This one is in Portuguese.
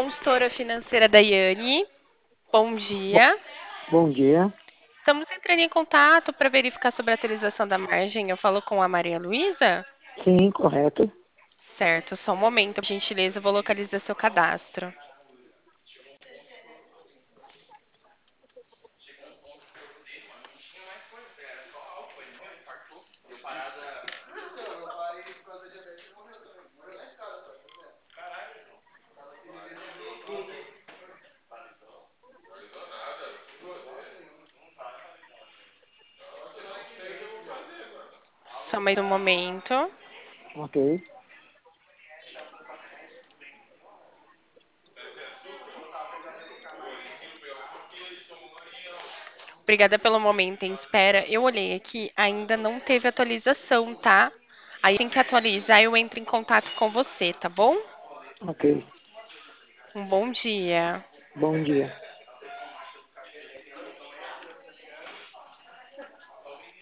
consultora financeira Daiane. Bom Bo- dia. Bom dia. Estamos entrando em contato para verificar sobre a atualização da margem. Eu falo com a Maria Luísa? Sim, correto. Certo, só um momento, por gentileza, eu vou localizar seu cadastro. Só mais um momento. Ok. Obrigada pelo momento em espera. Eu olhei aqui, ainda não teve atualização, tá? Aí tem que atualizar, eu entro em contato com você, tá bom? Ok. Um bom dia. Bom dia.